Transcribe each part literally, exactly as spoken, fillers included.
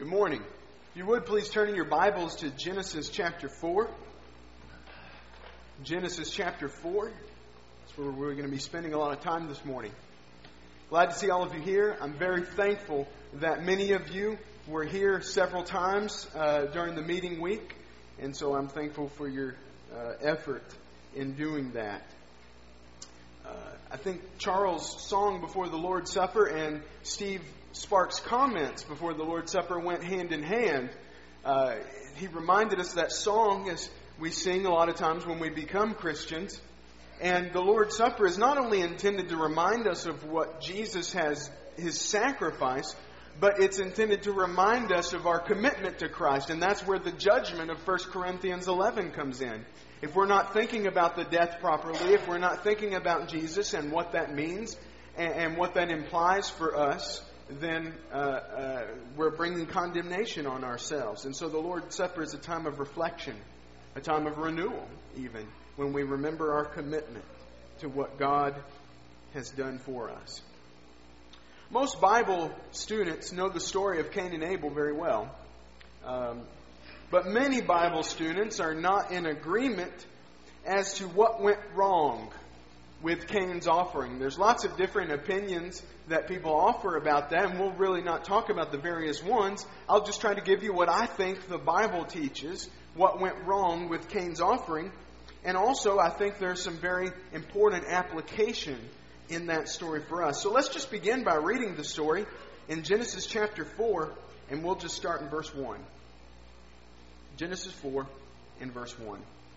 Good morning. If you would, please turn in your Bibles to Genesis chapter four. Genesis chapter four. That's where we're going to be spending a lot of time this morning. Glad to see all of you here. I'm very thankful that many of you were here several times uh, during the meeting week. And so I'm thankful for your uh, effort in doing that. Uh, I think Charles' song before the Lord's Supper and Steve Sparks' comments before the Lord's Supper went hand in hand. Uh, he reminded us that song as we sing a lot of times when we become Christians. And the Lord's Supper is not only intended to remind us of what Jesus has, His sacrifice, but it's intended to remind us of our commitment to Christ. And that's where the judgment of First Corinthians eleven comes in. If we're not thinking about the death properly, if we're not thinking about Jesus and what that means and, and what that implies for us, then uh, uh, we're bringing condemnation on ourselves. And so the Lord's Supper is a time of reflection, a time of renewal even, when we remember our commitment to what God has done for us. Most Bible students know the story of Cain and Abel very well. Um, but many Bible students are not in agreement as to what went wrong with Cain's offering. There's lots of different opinions that people offer about that, and we'll really not talk about the various ones. I'll just try to give you what I think the Bible teaches, what went wrong with Cain's offering. And also, I think there's some very important application in that story for us. So let's just begin by reading the story in Genesis chapter four, and we'll just start in verse one. Genesis four and verse one.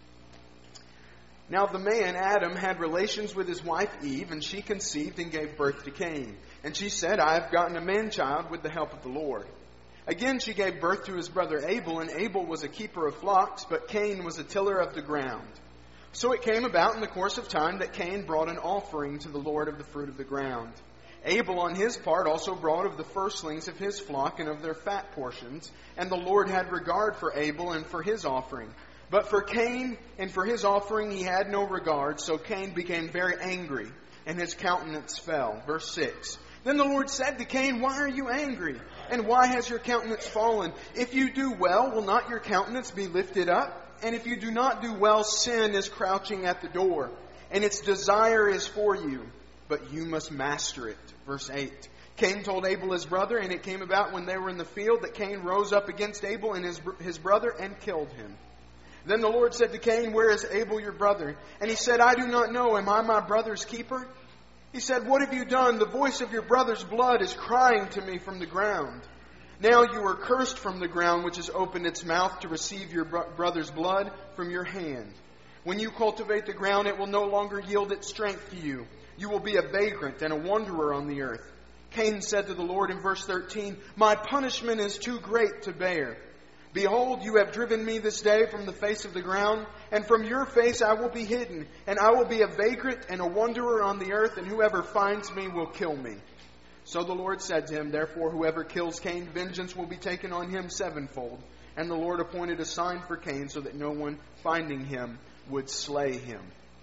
Now the man, Adam, had relations with his wife Eve, and she conceived and gave birth to Cain. And she said, I have gotten a man-child with the help of the Lord. Again she gave birth to his brother Abel, and Abel was a keeper of flocks, but Cain was a tiller of the ground. So it came about in the course of time that Cain brought an offering to the Lord of the fruit of the ground. Abel on his part also brought of the firstlings of his flock and of their fat portions, and the Lord had regard for Abel and for his offering. But for Cain and for his offering he had no regard, so Cain became very angry, and his countenance fell. Verse six. Then the Lord said to Cain, Why are you angry? And why has your countenance fallen? If you do well, will not your countenance be lifted up? And if you do not do well, sin is crouching at the door, and its desire is for you, but you must master it. Verse eight. Cain told Abel his brother, and it came about when they were in the field that Cain rose up against Abel and his, his brother and killed him. Then the Lord said to Cain, Where is Abel your brother? And he said, I do not know. Am I my brother's keeper? He said, What have you done? The voice of your brother's blood is crying to me from the ground. Now you are cursed from the ground, which has opened its mouth to receive your bro- brother's blood from your hand. When you cultivate the ground, it will no longer yield its strength to you. You will be a vagrant and a wanderer on the earth. Cain said to the Lord in verse thirteen, My punishment is too great to bear. Behold, you have driven me this day from the face of the ground, and from your face I will be hidden, and I will be a vagrant and a wanderer on the earth, and whoever finds me will kill me. So the Lord said to him, Therefore whoever kills Cain, vengeance will be taken on him sevenfold. And the Lord appointed a sign for Cain, so that no one finding him would slay him.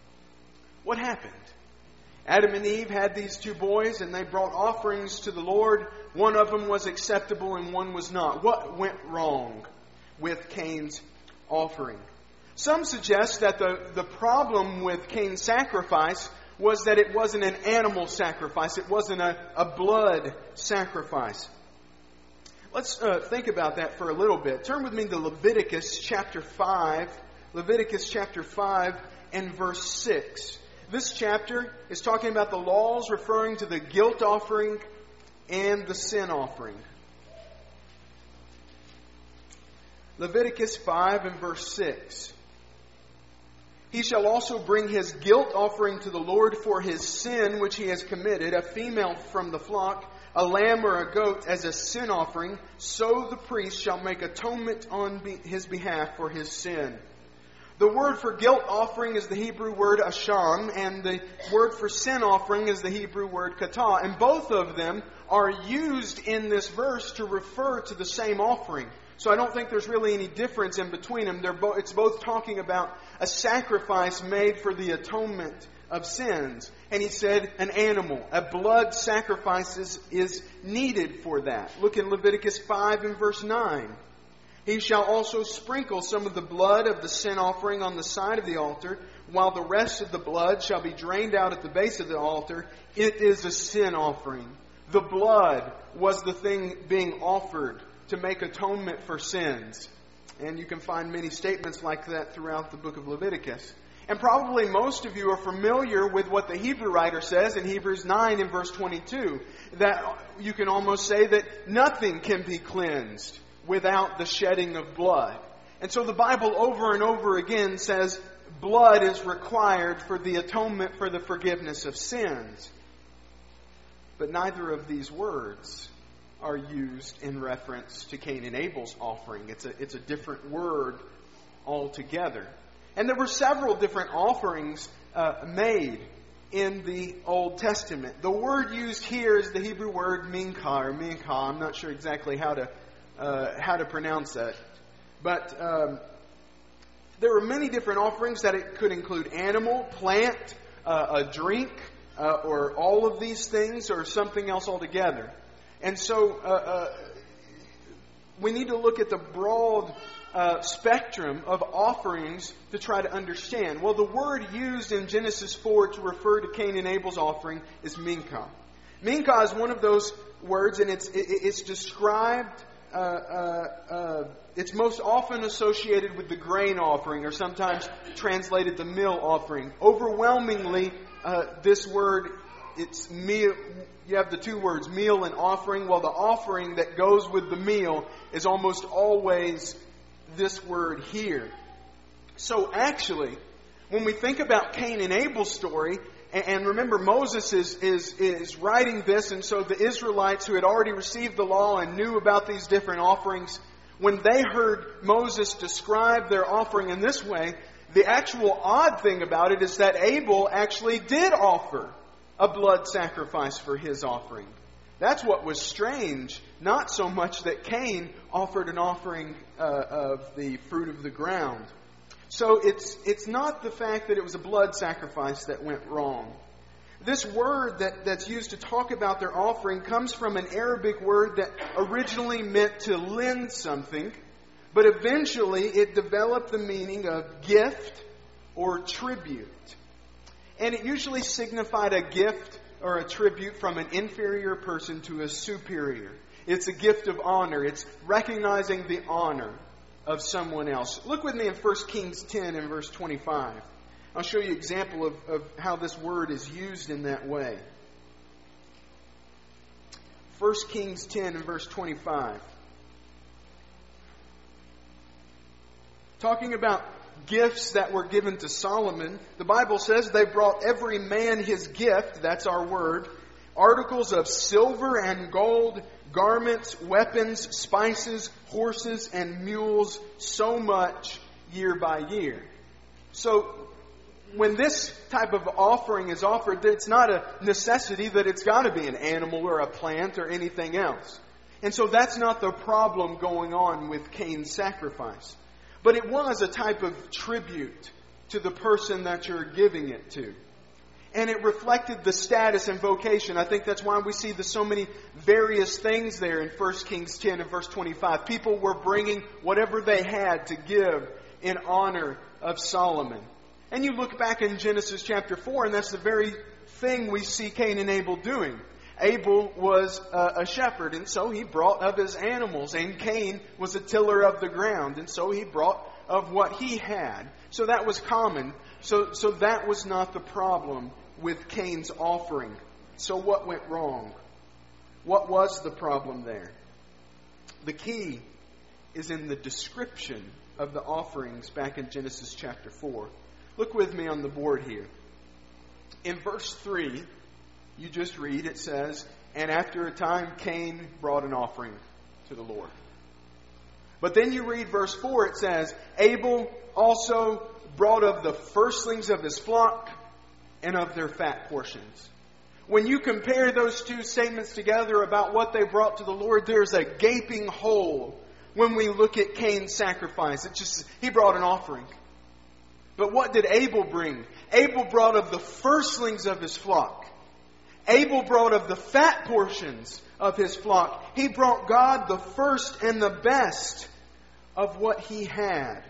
What happened? Adam and Eve had these two boys, and they brought offerings to the Lord. One of them was acceptable and one was not. What went wrong with Cain's offering? Some suggest that the, the problem with Cain's sacrifice was that it wasn't an animal sacrifice. It wasn't a, a blood sacrifice. Let's uh, think about that for a little bit. Turn with me to Leviticus chapter five. Leviticus chapter five and verse six. This chapter is talking about the laws referring to the guilt offering and the sin offering. Leviticus five and verse six. He shall also bring his guilt offering to the Lord for his sin which he has committed, a female from the flock, a lamb or a goat as a sin offering. So the priest shall make atonement on his behalf for his sin. The word for guilt offering is the Hebrew word asham, and the word for sin offering is the Hebrew word kata. And both of them are used in this verse to refer to the same offering. So I don't think there's really any difference in between them. They're bo- it's both talking about a sacrifice made for the atonement of sins. And he said an animal, a blood sacrifice is, is needed for that. Look in Leviticus five and verse nine. He shall also sprinkle some of the blood of the sin offering on the side of the altar, while the rest of the blood shall be drained out at the base of the altar. It is a sin offering. The blood was the thing being offered to make atonement for sins. And you can find many statements like that throughout the book of Leviticus. And probably most of you are familiar with what the Hebrew writer says in Hebrews nine and verse twenty-two. That you can almost say that nothing can be cleansed without the shedding of blood. And so the Bible over and over again says blood is required for the atonement, for the forgiveness of sins. But neither of these words are used in reference to Cain and Abel's offering. It's a, it's a different word altogether. And there were several different offerings uh, made in the Old Testament. The word used here is the Hebrew word mincha or mincha. I'm not sure exactly how to uh, how to pronounce that. But um, there were many different offerings that it could include animal, plant, uh, a drink, uh, or all of these things, or something else altogether. And so uh, uh, we need to look at the broad Uh, spectrum of offerings to try to understand. Well, the word used in Genesis four to refer to Cain and Abel's offering is mincha. Mincha is one of those words, and it's it, it's described. Uh, uh, uh, it's most often associated with the grain offering, or sometimes translated the meal offering. Overwhelmingly, uh, this word it's meal. You have the two words meal and offering. Well, the offering that goes with the meal is almost always this word here. So actually, when we think about Cain and Abel's story, and, and remember Moses is, is, is writing this, and so the Israelites who had already received the law and knew about these different offerings, when they heard Moses describe their offering in this way, the actual odd thing about it is that Abel actually did offer a blood sacrifice for his offering. That's what was strange, not so much that Cain offered an offering uh, of the fruit of the ground. So it's it's not the fact that it was a blood sacrifice that went wrong. This word that, that's used to talk about their offering comes from an Arabic word that originally meant to lend something, but eventually it developed the meaning of gift or tribute. And it usually signified a gift or a tribute from an inferior person to a superior. It's a gift of honor. It's recognizing the honor of someone else. Look with me in First Kings ten and verse twenty-five. I'll show you an example of, of how this word is used in that way. First Kings ten and verse twenty-five. Talking about gifts that were given to Solomon, the Bible says they brought every man his gift, that's our word, articles of silver and gold, garments, weapons, spices, horses, and mules, so much year by year. So when this type of offering is offered, it's not a necessity that it's got to be an animal or a plant or anything else. And so that's not the problem going on with Cain's sacrifice. But it was a type of tribute to the person that you're giving it to. And it reflected the status and vocation. I think that's why we see the so many various things there in First Kings ten and verse twenty-five. People were bringing whatever they had to give in honor of Solomon. And you look back in Genesis chapter four, and that's the very thing we see Cain and Abel doing. Abel was a shepherd, and so he brought of his animals. And Cain was a tiller of the ground, and so he brought of what he had. So that was common. So, so that was not the problem with Cain's offering. So what went wrong? What was the problem there? The key is in the description of the offerings back in Genesis chapter four. Look with me on the board here. In verse three, you just read, it says, and after a time Cain brought an offering to the Lord. But then you read verse four, it says, Abel also brought of the firstlings of his flock and of their fat portions. When you compare those two statements together about what they brought to the Lord, there's a gaping hole when we look at Cain's sacrifice. It's just, he brought an offering. But what did Abel bring? Abel brought of the firstlings of his flock. Abel brought of the fat portions of his flock. He brought God the first and the best of what he had.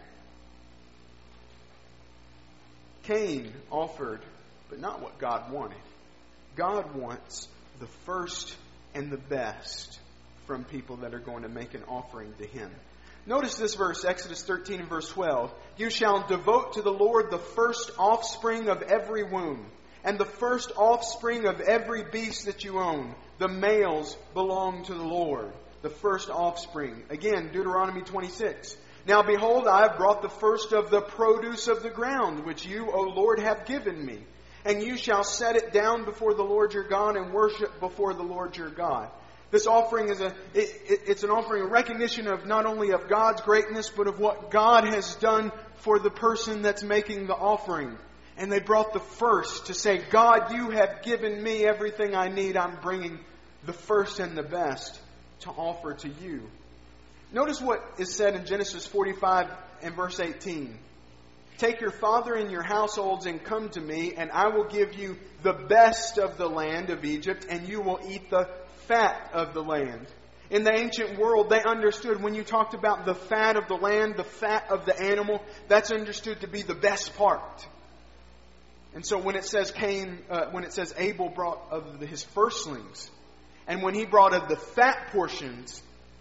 Cain offered, but not what God wanted. God wants the first and the best from people that are going to make an offering to Him. Notice this verse, Exodus thirteen and verse twelve. You shall devote to the Lord the first offspring of every womb, and the first offspring of every beast that you own. The males belong to the Lord. The first offspring. Again, Deuteronomy twenty-six. Now behold, I have brought the first of the produce of the ground, which you, O Lord, have given me. And you shall set it down before the Lord your God and worship before the Lord your God. This offering is a, it, it, it's an offering, a recognition of not only of God's greatness, but of what God has done for the person that's making the offering. And they brought the first to say, God, you have given me everything I need. I'm bringing the first and the best to offer to you. Notice what is said in Genesis forty-five and verse eighteen. Take your father and your households and come to me, and I will give you the best of the land of Egypt, and you will eat the fat of the land. In the ancient world, they understood when you talked about the fat of the land, the fat of the animal, that's understood to be the best part. And so when it says Cain, uh, when it says Abel brought of his firstlings, and when he brought of the fat portions,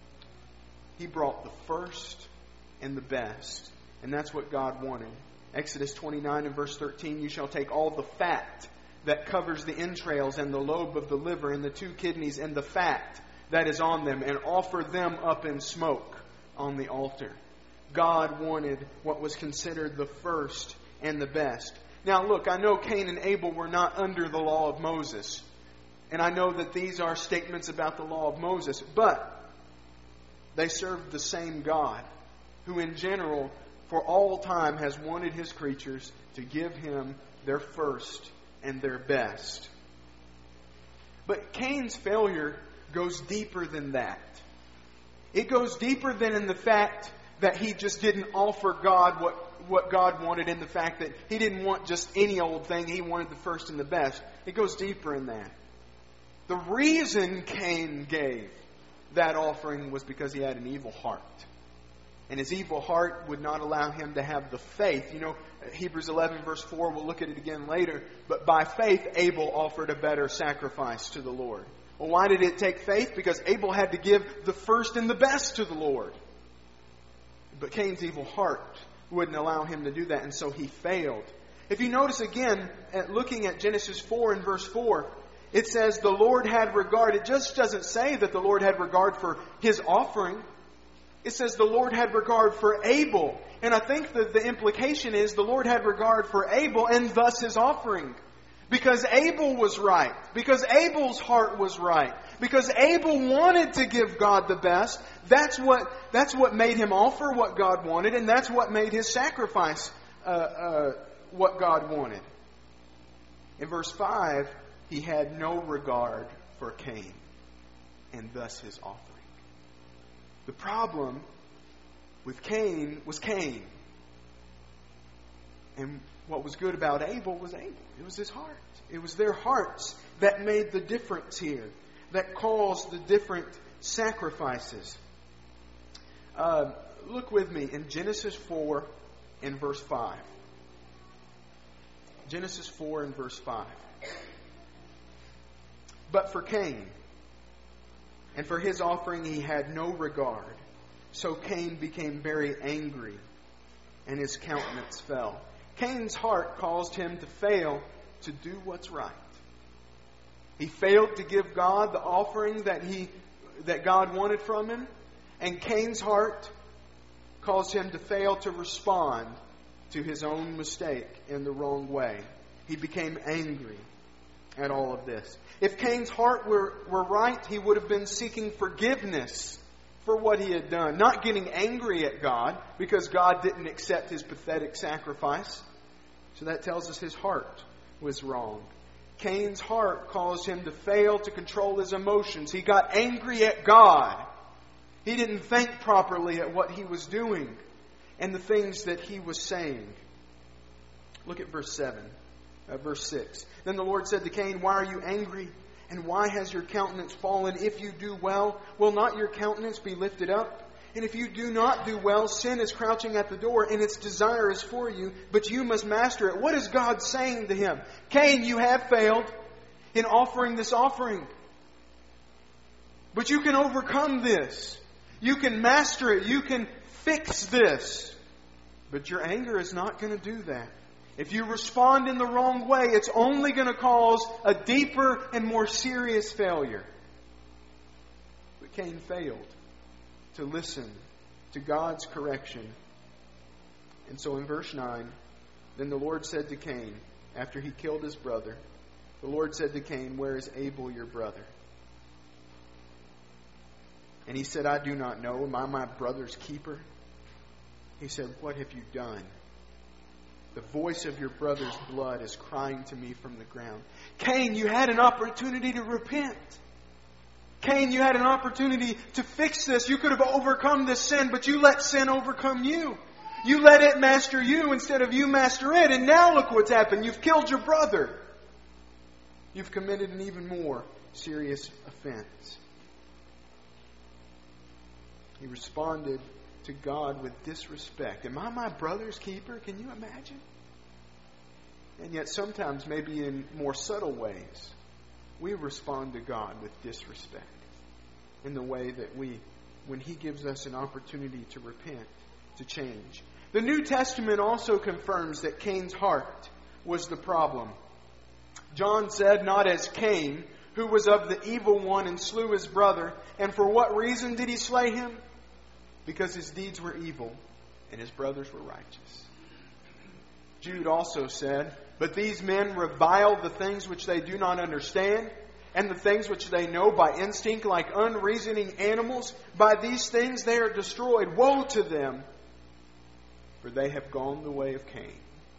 he brought the first and the best. And that's what God wanted. Exodus twenty-nine and verse thirteen, you shall take all the fat that covers the entrails and the lobe of the liver and the two kidneys and the fat that is on them and offer them up in smoke on the altar. God wanted what was considered the first and the best. Now look, I know Cain and Abel were not under the law of Moses. And I know that these are statements about the law of Moses. But they served the same God, who in general, for all time, has wanted His creatures to give Him their first and their best. But Cain's failure goes deeper than that. It goes deeper than in the fact that he just didn't offer God what, what God wanted, in the fact that he didn't want just any old thing. He wanted the first and the best. It goes deeper in that. The reason Cain gave that offering was because he had an evil heart. And his evil heart would not allow him to have the faith. You know, Hebrews eleven verse four, we'll look at it again later. But by faith, Abel offered a better sacrifice to the Lord. Well, why did it take faith? Because Abel had to give the first and the best to the Lord. But Cain's evil heart wouldn't allow him to do that, and so he failed. If you notice again, at looking at Genesis four and verse four, it says the Lord had regard. It just doesn't say that the Lord had regard for his offering. It says the Lord had regard for Abel. And I think that the implication is the Lord had regard for Abel and thus his offering. Because Abel was right. Because Abel's heart was right. Because Abel wanted to give God the best. That's what, that's what made him offer what God wanted. And that's what made his sacrifice uh, uh, what God wanted. In verse five, he had no regard for Cain. And thus his offering. The problem with Cain was Cain. And what was good about Abel was Abel. It was his heart. It was their hearts that made the difference here. That caused the different sacrifices. Uh, look with me in Genesis four and verse five. Genesis four and verse five. But for Cain, and for his offering he had no regard. So Cain became very angry, and his countenance fell. Cain's heart caused him to fail to do what's right. He failed to give God the offering that he that God wanted from him. And Cain's heart caused him to fail to respond to his own mistake in the wrong way. He became angry at all of this. If Cain's heart were, were right, he would have been seeking forgiveness for what he had done. Not getting angry at God because God didn't accept his pathetic sacrifice. So that tells us his heart was wrong. Cain's heart caused him to fail to control his emotions. He got angry at God. He didn't think properly at what he was doing and the things that he was saying. Look at verse seven. Uh, verse six. Then the Lord said to Cain, "Why are you angry? And why has your countenance fallen? If you do well, will not your countenance be lifted up? And if you do not do well, sin is crouching at the door, and its desire is for you, but you must master it." What is God saying to him? Cain, you have failed in offering this offering. But you can overcome this. You can master it. You can fix this. But your anger is not going to do that. If you respond in the wrong way, it's only going to cause a deeper and more serious failure. But Cain failed to listen to God's correction. And so in verse nine, then the Lord said to Cain, after he killed his brother, the Lord said to Cain, "Where is Abel your brother?" And he said, "I do not know. Am I my brother's keeper?" He said, "What have you done? The voice of your brother's blood is crying to me from the ground." Cain, you had an opportunity to repent. Cain, you had an opportunity to fix this. You could have overcome this sin, but you let sin overcome you. You let it master you instead of you master it. And now look what's happened. You've killed your brother. You've committed an even more serious offense. He responded to God with disrespect. Am I my brother's keeper? Can you imagine? And yet sometimes, maybe in more subtle ways, we respond to God with disrespect in the way that we, when He gives us an opportunity to repent, to change. The New Testament also confirms that Cain's heart was the problem. John said, "Not as Cain, who was of the evil one and slew his brother. And for what reason did he slay him? Because his deeds were evil and his brothers were righteous." Jude also said, "But these men revile the things which they do not understand, and the things which they know by instinct, like unreasoning animals. By these things they are destroyed. Woe to them, for they have gone the way of Cain."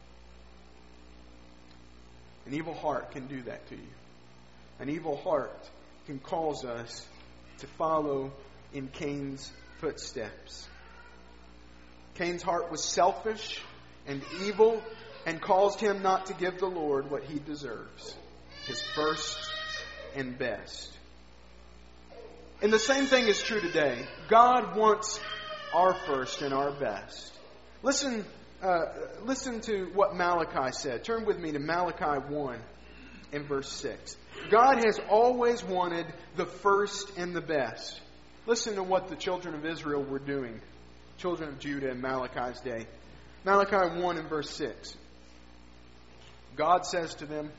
An evil heart can do that to you. An evil heart can cause us to follow in Cain's footsteps. Cain's heart was selfish and evil and caused him not to give the Lord what he deserves, his first and best. And the same thing is true today. God wants our first and our best. Listen, uh, listen to what Malachi said. Turn with me to Malachi one and verse six. God has always wanted the first and the best. Listen to what the children of Israel were doing, children of Judah in Malachi's day. Malachi one and verse six. God says to them,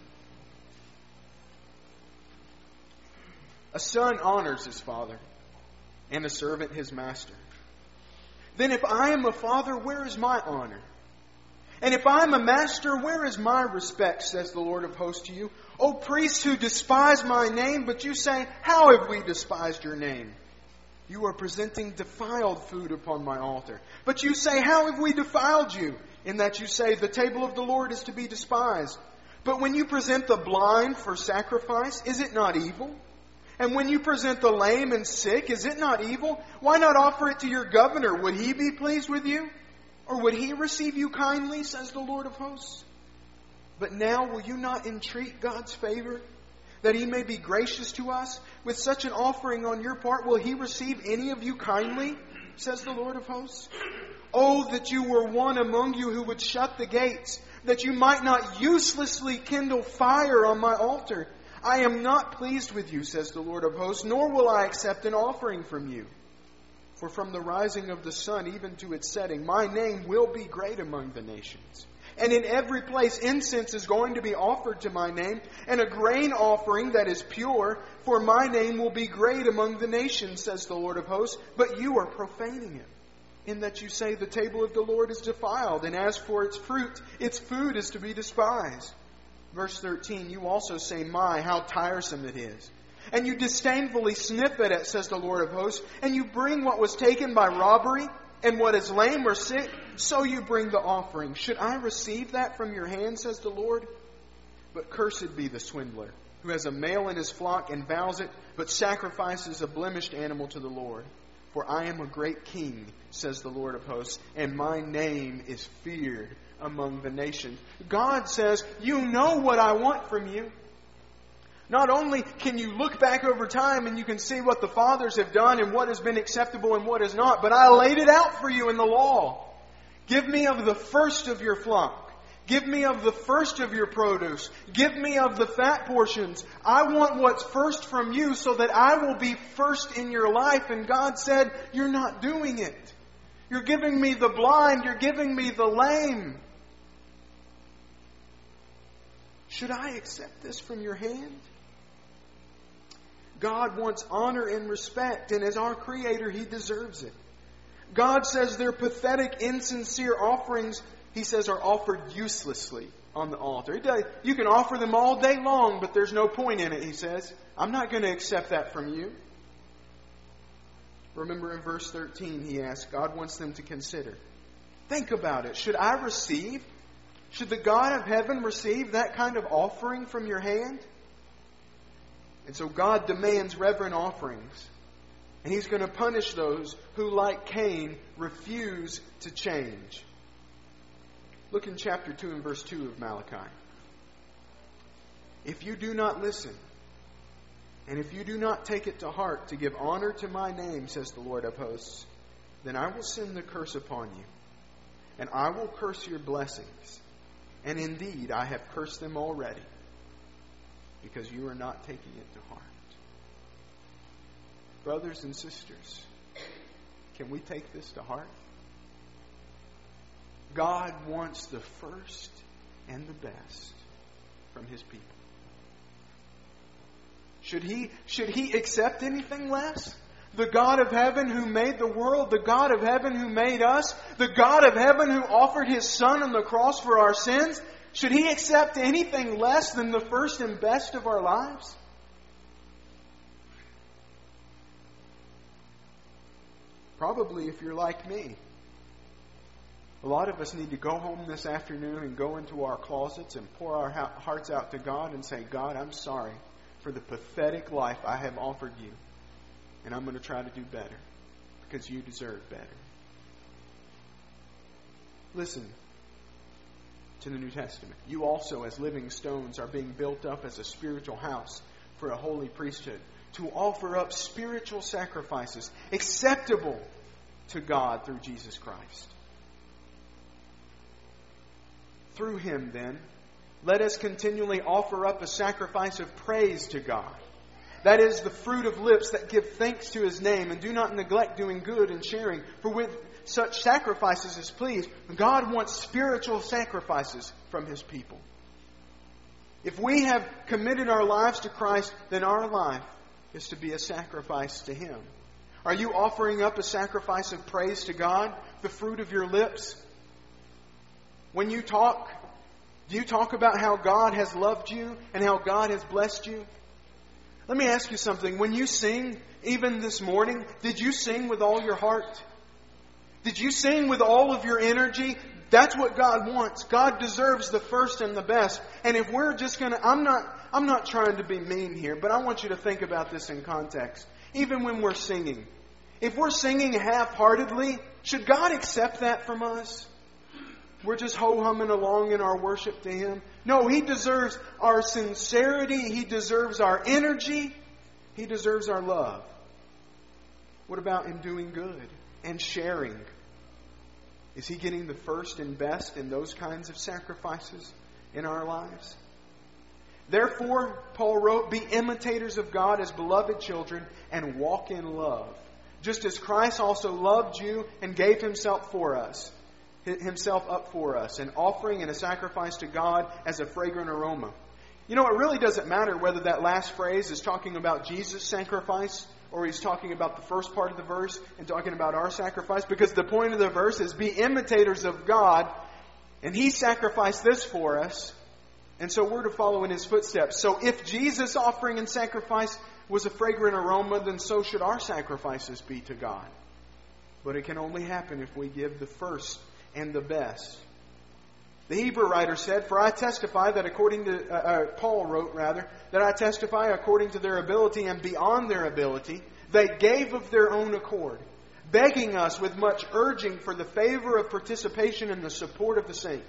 "A son honors his father, and a servant his master. Then if I am a father, where is my honor? And if I am a master, where is my respect, says the Lord of hosts to you? O priests who despise my name, but you say, how have we despised your name? You are presenting defiled food upon my altar. But you say, how have we defiled you? In that you say, the table of the Lord is to be despised. But when you present the blind for sacrifice, is it not evil? And when you present the lame and sick, is it not evil? Why not offer it to your governor? Would he be pleased with you? Or would he receive you kindly, says the Lord of hosts? But now will you not entreat God's favor, that he may be gracious to us? With such an offering on your part, will he receive any of you kindly, says the Lord of hosts? Oh, that you were one among you who would shut the gates, that you might not uselessly kindle fire on my altar. I am not pleased with you, says the Lord of hosts, nor will I accept an offering from you. For from the rising of the sun even to its setting, my name will be great among the nations. And in every place incense is going to be offered to my name, and a grain offering that is pure, for my name will be great among the nations, says the Lord of hosts. But you are profaning it, in that you say the table of the Lord is defiled, and as for its fruit, its food is to be despised. Verse thirteen, you also say, my, how tiresome it is. And you disdainfully sniff at it, says the Lord of hosts, and you bring what was taken by robbery, and what is lame or sick, so you bring the offering. Should I receive that from your hand, says the Lord? But cursed be the swindler, who has a male in his flock and vows it, but sacrifices a blemished animal to the Lord. For I am a great king, says the Lord of hosts, and my name is feared among the nations. God says, you know what I want from you. Not only can you look back over time and you can see what the fathers have done and what has been acceptable and what is not, but I laid it out for you in the law. Give me of the first of your flock. Give me of the first of your produce. Give me of the fat portions. I want what's first from you so that I will be first in your life. And God said, you're not doing it. You're giving me the blind. You're giving me the lame. Should I accept this from your hand? God wants honor and respect. And as our Creator, He deserves it. God says their pathetic, insincere offerings, He says, are offered uselessly on the altar. You can offer them all day long, but there's no point in it, He says. I'm not going to accept that from you. Remember in verse thirteen, He asks, God wants them to consider. Think about it. Should I receive? Should the God of heaven receive that kind of offering from your hand? And so God demands reverent offerings. And He's going to punish those who, like Cain, refuse to change. Look in chapter two and verse two of Malachi. If you do not listen, and if you do not take it to heart to give honor to my name, says the Lord of hosts, then I will send the curse upon you, and I will curse your blessings. And indeed, I have cursed them already, because you are not taking it to heart. Brothers and sisters, can we take this to heart? God wants the first and the best from His people. Should He, should He accept anything less? The God of heaven who made the world, the God of heaven who made us, the God of heaven who offered His Son on the cross for our sins, should He accept anything less than the first and best of our lives? Probably if you're like me. A lot of us need to go home this afternoon and go into our closets and pour our hearts out to God and say, God, I'm sorry for the pathetic life I have offered you. And I'm going to try to do better because you deserve better. Listen to the New Testament. You also, as living stones, are being built up as a spiritual house for a holy priesthood, to offer up spiritual sacrifices acceptable to God through Jesus Christ. Through Him, then, let us continually offer up a sacrifice of praise to God. That is the fruit of lips that give thanks to His name, and do not neglect doing good and sharing, for with such sacrifices as please, God wants spiritual sacrifices from His people. If we have committed our lives to Christ, then our life is to be a sacrifice to Him. Are you offering up a sacrifice of praise to God, the fruit of your lips? When you talk, do you talk about how God has loved you and how God has blessed you? Let me ask you something. When you sing, even this morning, did you sing with all your heart? Did you sing with all of your energy? That's what God wants. God deserves the first and the best. And if we're just going to, I'm not, I'm not trying to be mean here, but I want you to think about this in context. Even when we're singing, if we're singing half-heartedly, should God accept that from us? We're just ho-humming along in our worship to Him. No, He deserves our sincerity. He deserves our energy. He deserves our love. What about in doing good and sharing? Is He getting the first and best in those kinds of sacrifices in our lives? Therefore, Paul wrote, be imitators of God as beloved children and walk in love, just as Christ also loved you and gave Himself for us. Himself up for us, an offering and a sacrifice to God as a fragrant aroma. You know, it really doesn't matter whether that last phrase is talking about Jesus' sacrifice or he's talking about the first part of the verse and talking about our sacrifice, because the point of the verse is be imitators of God, and He sacrificed this for us, and so we're to follow in His footsteps. So if Jesus' offering and sacrifice was a fragrant aroma, then so should our sacrifices be to God. But it can only happen if we give the first and the best. The Hebrew writer said, for I testify that according to, uh, uh, Paul wrote rather, that I testify according to their ability and beyond their ability, they gave of their own accord, begging us with much urging for the favor of participation in the support of the saints.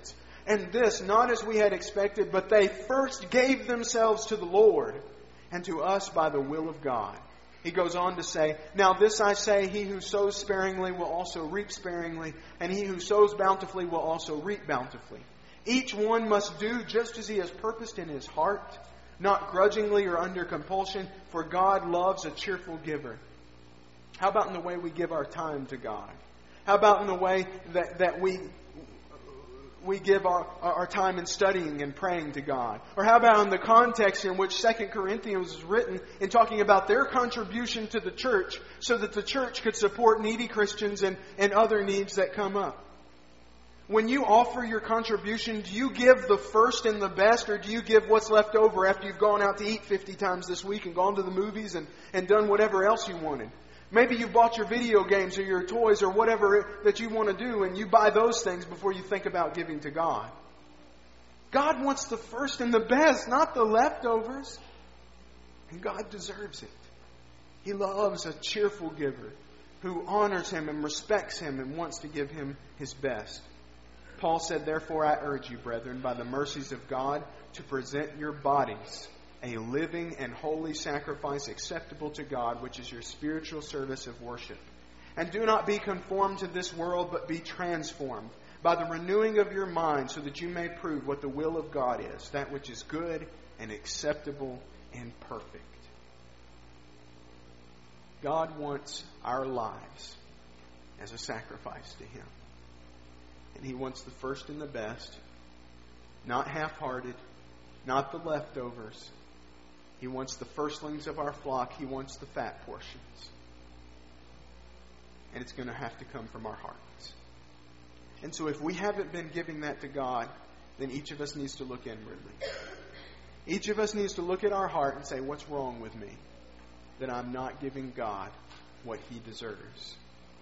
And this, not as we had expected, but they first gave themselves to the Lord, and to us by the will of God. He goes on to say, Now this I say, he who sows sparingly will also reap sparingly, and he who sows bountifully will also reap bountifully. Each one must do just as he has purposed in his heart, not grudgingly or under compulsion, for God loves a cheerful giver. How about in the way we give our time to God? How about in the way that, that we we give our, our time in studying and praying to God? Or how about in the context in which Second Corinthians is written in talking about their contribution to the church so that the church could support needy Christians and, and other needs that come up? When you offer your contribution, do you give the first and the best, or do you give what's left over after you've gone out to eat fifty times this week and gone to the movies and, and done whatever else you wanted? Maybe you bought your video games or your toys or whatever that you want to do, and you buy those things before you think about giving to God. God wants the first and the best, not the leftovers. And God deserves it. He loves a cheerful giver who honors Him and respects Him and wants to give Him His best. Paul said, Therefore I urge you, brethren, by the mercies of God, to present your bodies a living and holy sacrifice acceptable to God, which is your spiritual service of worship. And do not be conformed to this world, but be transformed by the renewing of your mind, so that you may prove what the will of God is, that which is good and acceptable and perfect. God wants our lives as a sacrifice to Him. And He wants the first and the best, not half-hearted, not the leftovers. He wants the firstlings of our flock. He wants the fat portions. And it's going to have to come from our hearts. And so if we haven't been giving that to God, then each of us needs to look inwardly. Each of us needs to look at our heart and say, what's wrong with me that I'm not giving God what He deserves?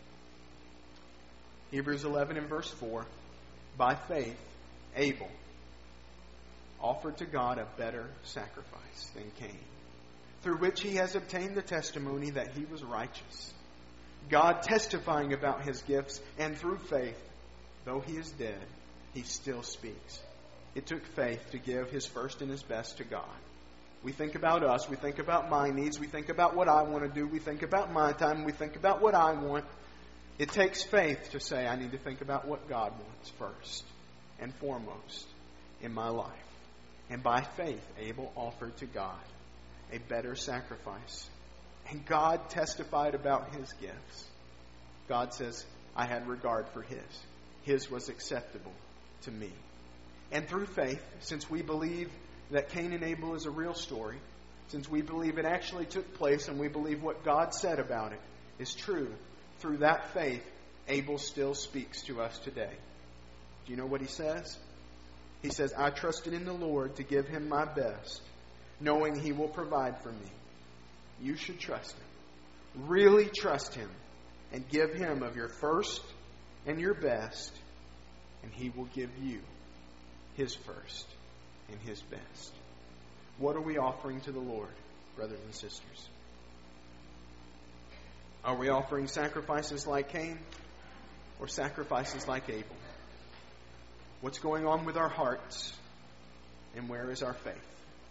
Hebrews eleven and verse four, by faith, Abel offered to God a better sacrifice than Cain, through which he has obtained the testimony that he was righteous, God testifying about his gifts, and through faith, though he is dead, he still speaks. It took faith to give his first and his best to God. We think about us, we think about my needs, we think about what I want to do, we think about my time, we think about what I want. It takes faith to say, I need to think about what God wants first and foremost in my life. And by faith, Abel offered to God a better sacrifice. And God testified about his gifts. God says, I had regard for his. His was acceptable to me. And through faith, since we believe that Cain and Abel is a real story, since we believe it actually took place and we believe what God said about it is true, through that faith, Abel still speaks to us today. Do you know what he says? He says, I trusted in the Lord to give him my best, knowing he will provide for me. You should trust him. Really trust him and give him of your first and your best, and he will give you his first and his best. What are we offering to the Lord, brothers and sisters? Are we offering sacrifices like Cain or sacrifices like Abel? What's going on with our hearts, and where is our faith?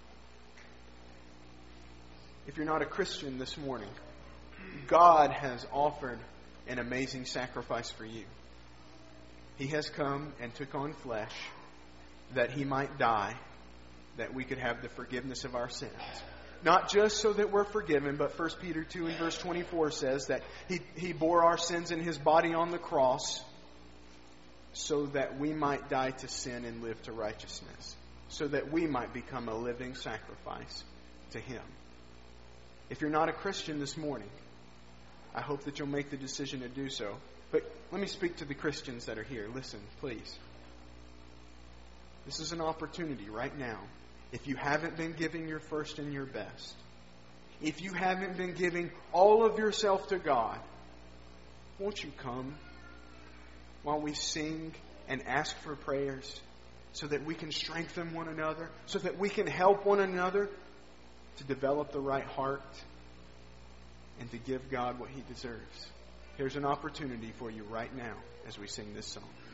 If you're not a Christian this morning, God has offered an amazing sacrifice for you. He has come and took on flesh that He might die, that we could have the forgiveness of our sins. Not just so that we're forgiven, but First Peter two and verse twenty-four says that He, he bore our sins in His body on the cross so that we might die to sin and live to righteousness, so that we might become a living sacrifice to Him. If you're not a Christian this morning, I hope that you'll make the decision to do so. But let me speak to the Christians that are here. Listen, please. This is an opportunity right now. If you haven't been giving your first and your best, if you haven't been giving all of yourself to God, won't you come while we sing and ask for prayers so that we can strengthen one another, so that we can help one another to develop the right heart and to give God what He deserves? Here's an opportunity for you right now as we sing this song.